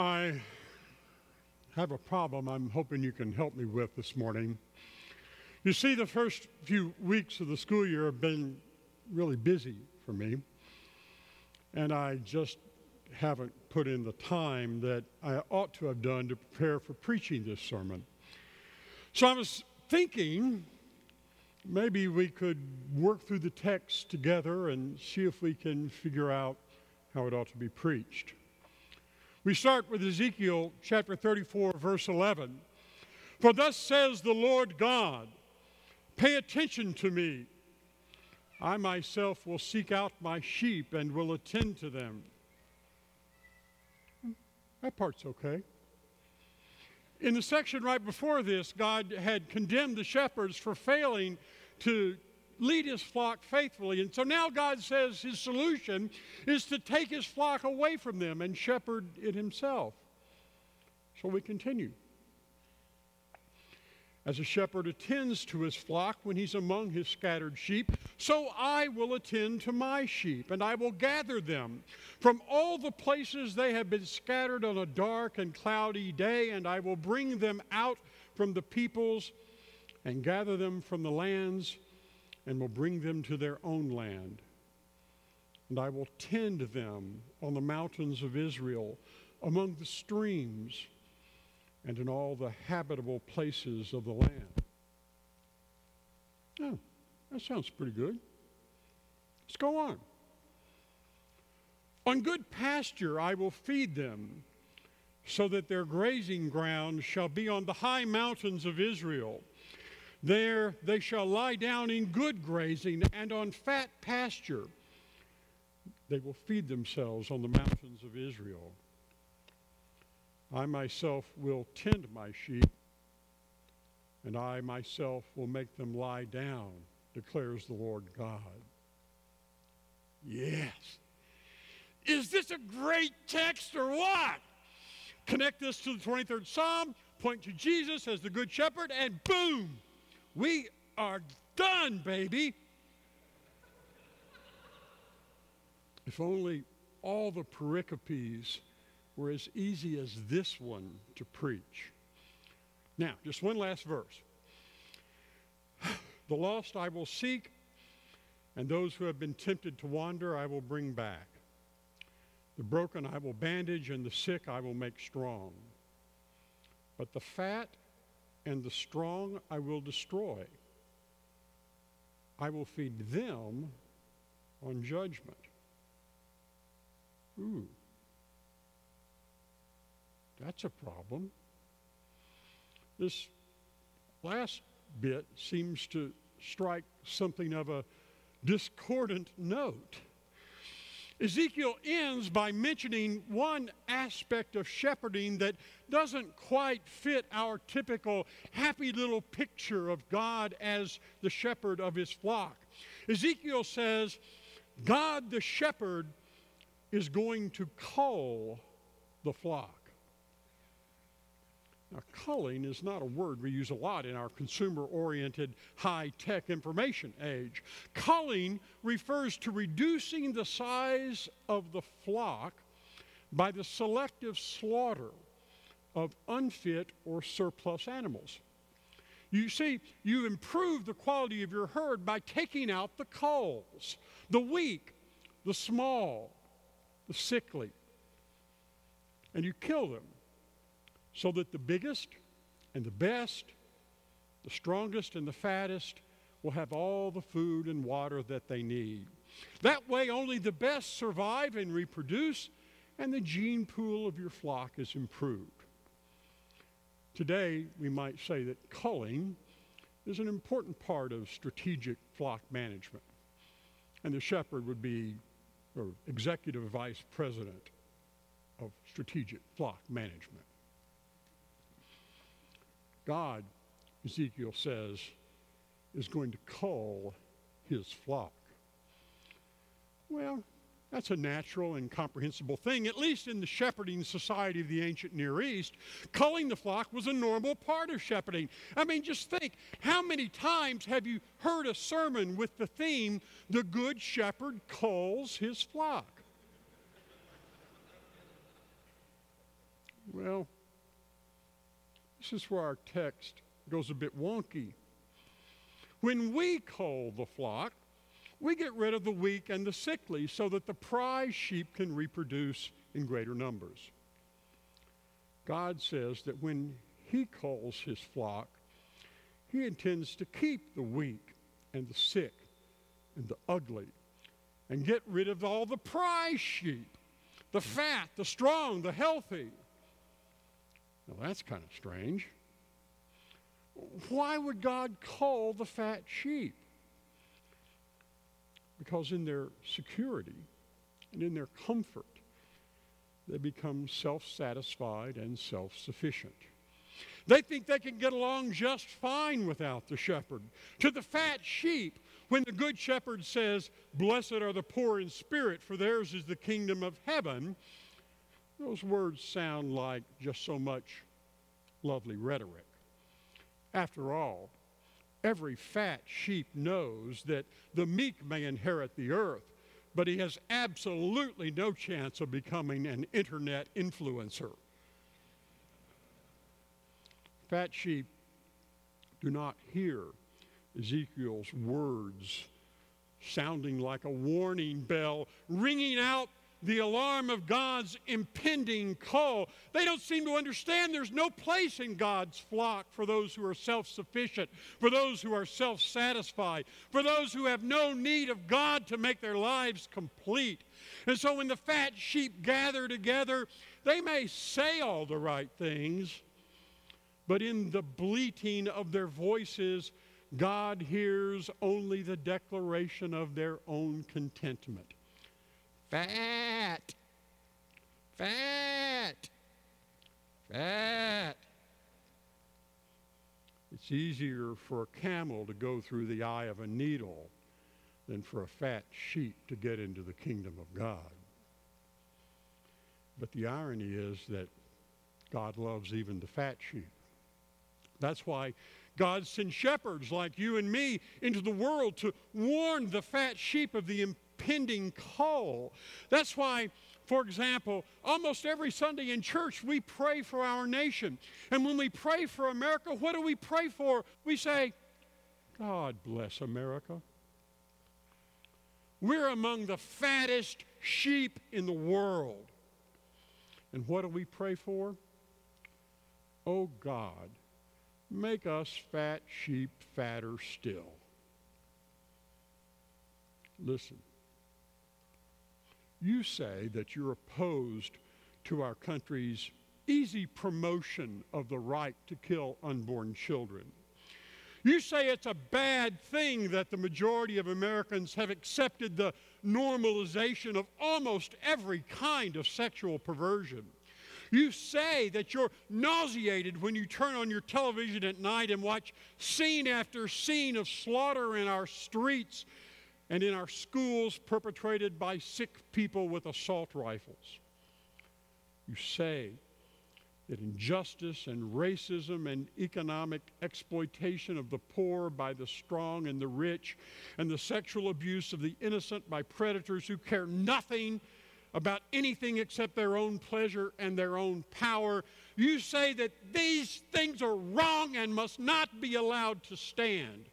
I have a problem I'm hoping you can help me with this morning. You see, the first few weeks of the school year have been really busy for me, and I just haven't put in the time that I ought to have done to prepare for preaching this sermon. So I was thinking maybe we could work through the text together and see if we can figure out how it ought to be preached. We start with Ezekiel chapter 34, verse 11. For thus says the Lord God, pay attention to me. I myself will seek out my sheep and will attend to them. That part's okay. In the section right before this, God had condemned the shepherds for failing to lead his flock faithfully. And so now God says his solution is to take his flock away from them and shepherd it himself. So we continue. As a shepherd attends to his flock when he's among his scattered sheep, so I will attend to my sheep, and I will gather them from all the places they have been scattered on a dark and cloudy day, and I will bring them out from the peoples and gather them from the lands and will bring them to their own land. And I will tend them on the mountains of Israel, among the streams, and in all the habitable places of the land. Oh, that sounds pretty good. Let's go on. On good pasture I will feed them, so that their grazing ground shall be on the high mountains of Israel. There they shall lie down in good grazing, and on fat pasture they will feed themselves on the mountains of Israel. I myself will tend my sheep, and I myself will make them lie down, declares the Lord God. Yes. Is this a great text or what? Connect this to the 23rd Psalm, point to Jesus as the Good Shepherd, and boom! We are done, baby. If only all the pericopes were as easy as this one to preach. Now, just one last verse. The lost I will seek, and those who have been tempted to wander I will bring back. The broken I will bandage, and the sick I will make strong. But the fat and the strong I will destroy. I will feed them on judgment. Ooh. That's a problem. This last bit seems to strike something of a discordant note. Ezekiel ends by mentioning one aspect of shepherding that doesn't quite fit our typical happy little picture of God as the shepherd of his flock. Ezekiel says, God the shepherd is going to cull the flock. Now, culling is not a word we use a lot in our consumer-oriented, high-tech information age. Culling refers to reducing the size of the flock by the selective slaughter of unfit or surplus animals. You see, you improve the quality of your herd by taking out the culls, the weak, the small, the sickly, and you kill them, so that the biggest and the best, the strongest and the fattest will have all the food and water that they need. That way only the best survive and reproduce, and the gene pool of your flock is improved. Today, we might say that culling is an important part of strategic flock management, and the shepherd would be or executive vice president of strategic flock management. God, Ezekiel says, is going to cull his flock. Well, that's a natural and comprehensible thing, at least in the shepherding society of the ancient Near East. Culling the flock was a normal part of shepherding. I mean, just think, how many times have you heard a sermon with the theme, the Good Shepherd culls his flock? Well, this is where our text goes a bit wonky. When we cull the flock, we get rid of the weak and the sickly so that the prize sheep can reproduce in greater numbers. God says that when he culls his flock, he intends to keep the weak and the sick and the ugly and get rid of all the prize sheep, the fat, the strong, the healthy. Now that's kind of strange. Why would God cull the fat sheep? Because in their security and in their comfort, they become self-satisfied and self-sufficient. They think they can get along just fine without the shepherd. To the fat sheep, when the good shepherd says, "Blessed are the poor in spirit, for theirs is the kingdom of heaven," those words sound like just so much lovely rhetoric. After all, every fat sheep knows that the meek may inherit the earth, but he has absolutely no chance of becoming an internet influencer. Fat sheep do not hear Ezekiel's words sounding like a warning bell, ringing out the alarm of God's impending call. They don't seem to understand there's no place in God's flock for those who are self-sufficient, for those who are self-satisfied, for those who have no need of God to make their lives complete. And so when the fat sheep gather together, they may say all the right things, but in the bleating of their voices, God hears only the declaration of their own contentment. Fat, fat, fat. It's easier for a camel to go through the eye of a needle than for a fat sheep to get into the kingdom of God. But the irony is that God loves even the fat sheep. That's why God sends shepherds like you and me into the world to warn the fat sheep of the impending call. That's why, for example, almost every Sunday in church we pray for our nation. And when we pray for America, what do we pray for? We say, God bless America. We're among the fattest sheep in the world. And what do we pray for? Oh God, make us fat sheep fatter still. Listen, you say that you're opposed to our country's easy promotion of the right to kill unborn children. You say it's a bad thing that the majority of Americans have accepted the normalization of almost every kind of sexual perversion. You say that you're nauseated when you turn on your television at night and watch scene after scene of slaughter in our streets and in our schools perpetrated by sick people with assault rifles. You say that injustice and racism and economic exploitation of the poor by the strong and the rich, and the sexual abuse of the innocent by predators who care nothing about anything except their own pleasure and their own power. You say that these things are wrong and must not be allowed to stand.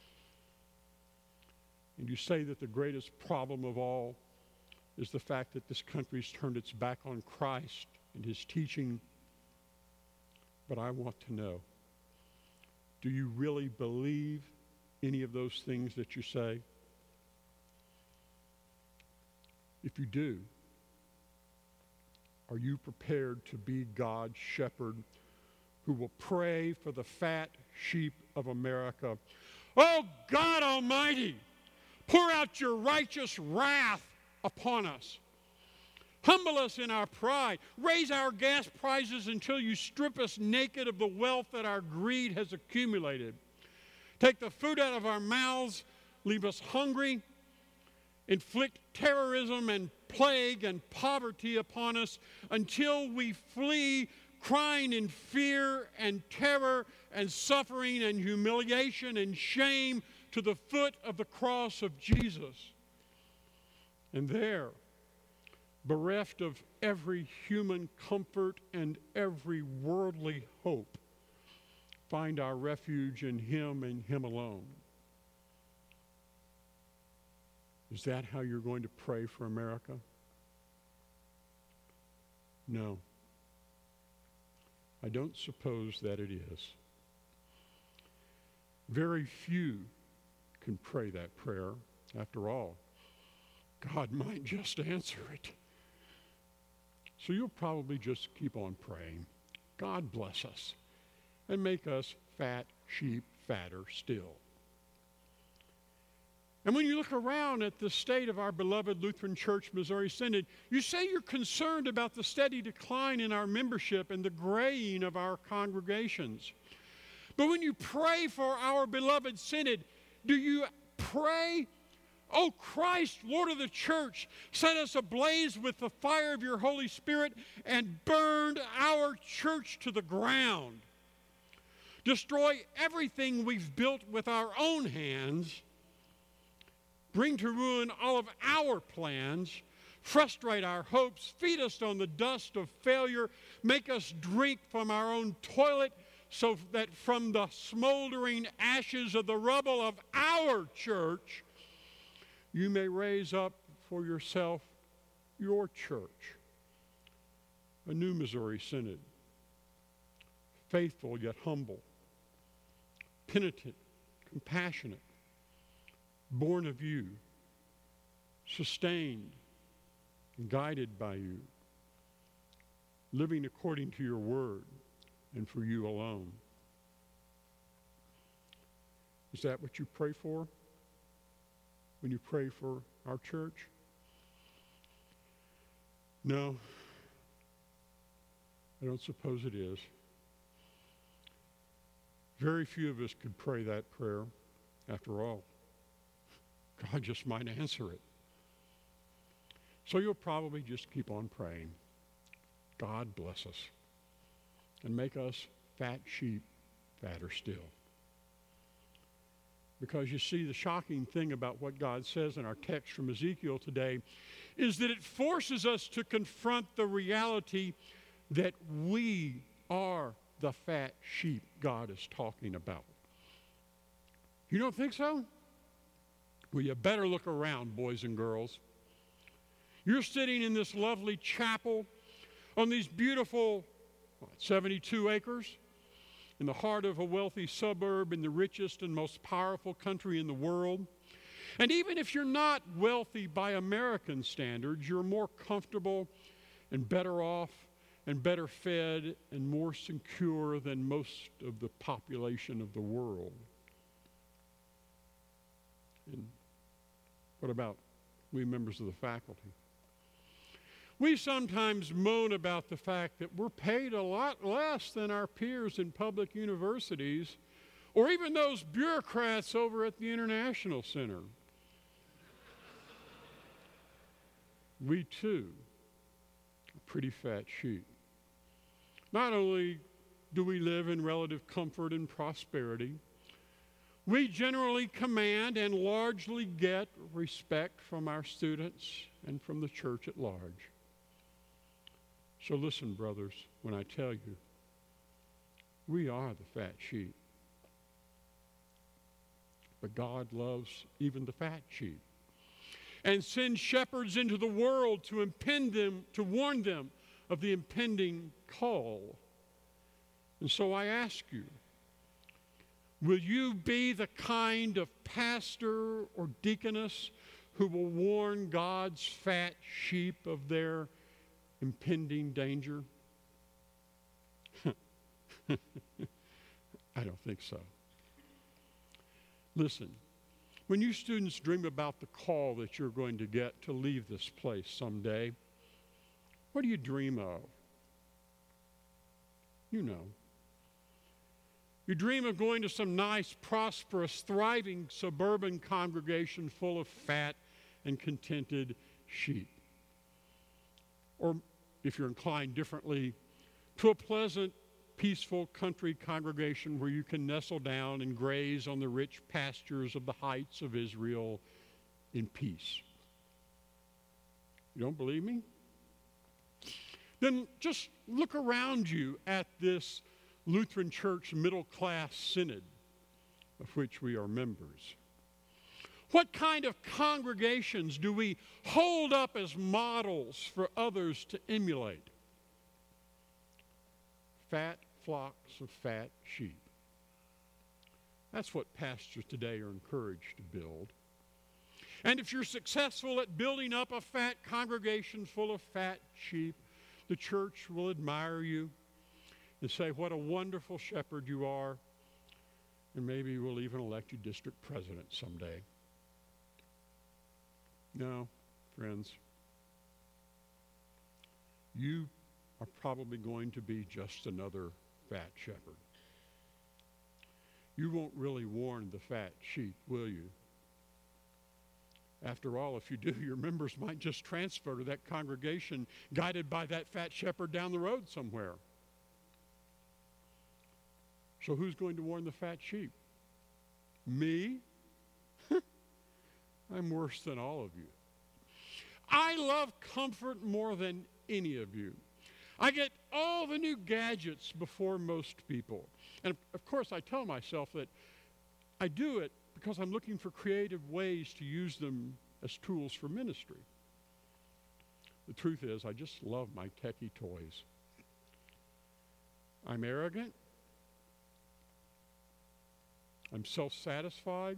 And you say that the greatest problem of all is the fact that this country's turned its back on Christ and his teaching. But I want to know, do you really believe any of those things that you say? If you do, are you prepared to be God's shepherd who will pray for the fat sheep of America? Oh, God Almighty, pour out your righteous wrath upon us. Humble us in our pride. Raise our gas prices until you strip us naked of the wealth that our greed has accumulated. Take the food out of our mouths, leave us hungry, inflict terrorism and plague and poverty upon us until we flee, crying in fear and terror and suffering and humiliation and shame to the foot of the cross of Jesus. And there, bereft of every human comfort and every worldly hope, find our refuge in Him and Him alone. Is that how you're going to pray for America? No. I don't suppose that it is. Very few can pray that prayer. After all, God might just answer it. So you'll probably just keep on praying. God bless us and make us fat sheep fatter still. And when you look around at the state of our beloved Lutheran Church Missouri Synod, you say you're concerned about the steady decline in our membership and the graying of our congregations. But when you pray for our beloved Synod, do you pray, "Oh Christ, Lord of the church, set us ablaze with the fire of your Holy Spirit and burn our church to the ground. Destroy everything we've built with our own hands. Bring to ruin all of our plans. Frustrate our hopes. Feed us on the dust of failure. Make us drink from our own toilet, so that from the smoldering ashes of the rubble of our church, you may raise up for yourself your church, a new Missouri Synod, faithful yet humble, penitent, compassionate, born of you, sustained and guided by you, living according to your word and for you alone." Is that what you pray for when you pray for our church? No, I don't suppose it is. Very few of us could pray that prayer. After all, God just might answer it. So you'll probably just keep on praying. God bless us and make us fat sheep fatter still. Because you see, the shocking thing about what God says in our text from Ezekiel today is that it forces us to confront the reality that we are the fat sheep God is talking about. You don't think so? Well, you better look around, boys and girls. You're sitting in this lovely chapel on these beautiful 72 acres in the heart of a wealthy suburb in the richest and most powerful country in the world. And even if you're not wealthy by American standards, you're more comfortable and better off and better fed and more secure than most of the population of the world. And what about we members of the faculty? We sometimes moan about the fact that we're paid a lot less than our peers in public universities or even those bureaucrats over at the International Center. We too are pretty fat sheep. Not only do we live in relative comfort and prosperity, we generally command and largely get respect from our students and from the church at large. So listen, brothers, when I tell you, we are the fat sheep. But God loves even the fat sheep and sends shepherds into the world to warn them of the impending call. And so I ask you, will you be the kind of pastor or deaconess who will warn God's fat sheep of their impending danger? I don't think so. Listen, when you students dream about the call that you're going to get to leave this place someday, what do you dream of? You know. You dream of going to some nice, prosperous, thriving suburban congregation full of fat and contented sheep. Or, if you're inclined differently, to a pleasant, peaceful country congregation where you can nestle down and graze on the rich pastures of the heights of Israel in peace. You don't believe me? then just look around you at this Lutheran Church middle class synod of which we are members. What kind of congregations do we hold up as models for others to emulate? Fat flocks of fat sheep. That's what pastors today are encouraged to build. And if you're successful at building up a fat congregation full of fat sheep, the church will admire you and say, what a wonderful shepherd you are, and maybe we'll even elect you district president someday. No, friends, you are probably going to be just another fat shepherd. You won't really warn the fat sheep, will you? After all, if you do, your members might just transfer to that congregation guided by that fat shepherd down the road somewhere. So who's going to warn the fat sheep? Me? I'm worse than all of you. I love comfort more than any of you. I get all the new gadgets before most people. And of course, I tell myself that I do it because I'm looking for creative ways to use them as tools for ministry. The truth is, I just love my techie toys. I'm arrogant. I'm self-satisfied.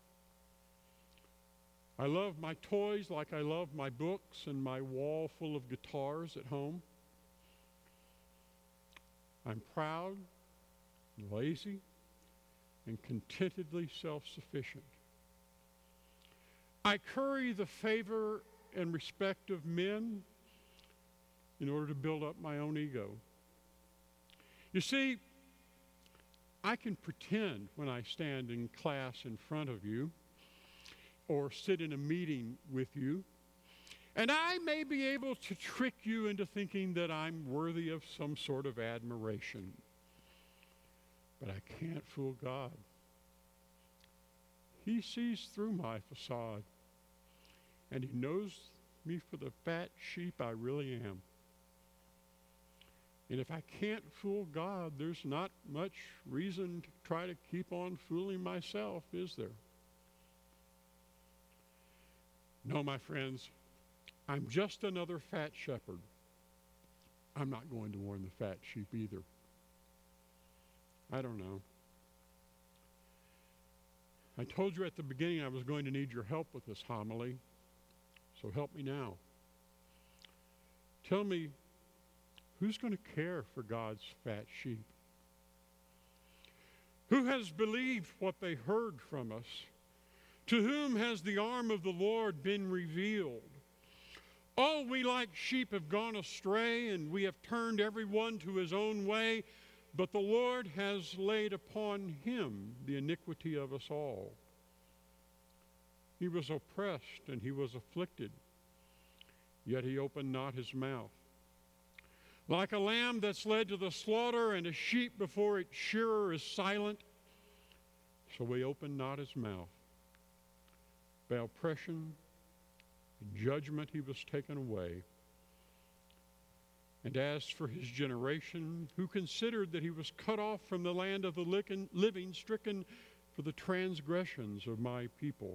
I love my toys like I love my books and my wall full of guitars at home. I'm proud, lazy, and contentedly self-sufficient. I curry the favor and respect of men in order to build up my own ego. You see, I can pretend when I stand in class in front of you or sit in a meeting with you, and I may be able to trick you into thinking that I'm worthy of some sort of admiration. But I can't fool God. He sees through my facade, and he knows me for the fat sheep I really am. And if I can't fool God, there's not much reason to try to keep on fooling myself, is there? No, my friends, I'm just another fat shepherd. I'm not going to warn the fat sheep either. I don't know. I told you at the beginning I was going to need your help with this homily, so help me now. Tell me, who's going to care for God's fat sheep? Who has believed what they heard from us? To whom has the arm of the Lord been revealed? All we like sheep have gone astray, and we have turned every one to his own way, but the Lord has laid upon him the iniquity of us all. He was oppressed and he was afflicted, yet he opened not his mouth. Like a lamb that's led to the slaughter, and a sheep before its shearer is silent, so he opened not his mouth. By oppression and judgment he was taken away. And as for his generation, who considered that he was cut off from the land of the living, stricken for the transgressions of my people.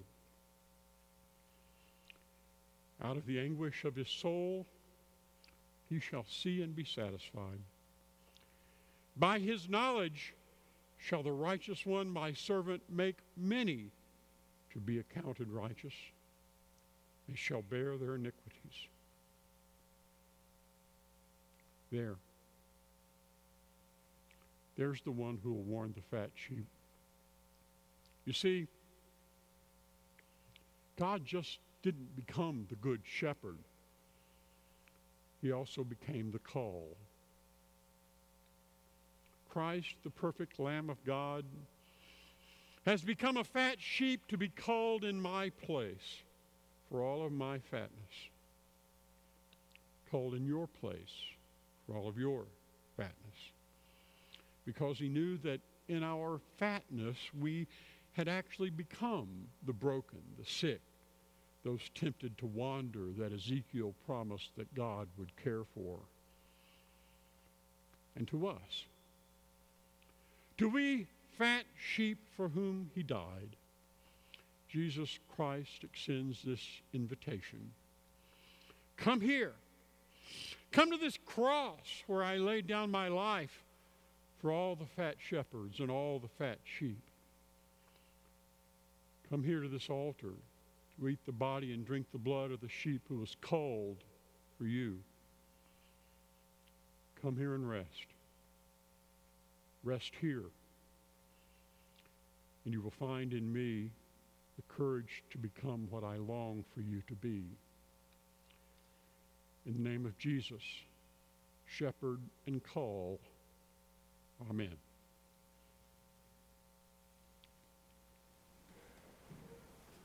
Out of the anguish of his soul, he shall see and be satisfied. By his knowledge shall the righteous one, my servant, make many to be accounted righteous. They shall bear their iniquities. There's the one who will warn the fat sheep. You see, God just didn't become the good shepherd. He also became the call. Christ, the perfect Lamb of God, has become a fat sheep to be called in my place for all of my fatness. Called in your place for all of your fatness. Because he knew that in our fatness we had actually become the broken, the sick, those tempted to wander that Ezekiel promised that God would care for. and to us. To we fat sheep for whom he died, Jesus Christ extends this invitation. Come here. Come to this cross where I laid down my life for all the fat shepherds and all the fat sheep. Come here to this altar to eat the body and drink the blood of the sheep who was culled for you. Come here and rest. Rest here. And you will find in me the courage to become what I long for you to be. In the name of Jesus, shepherd and cull, amen.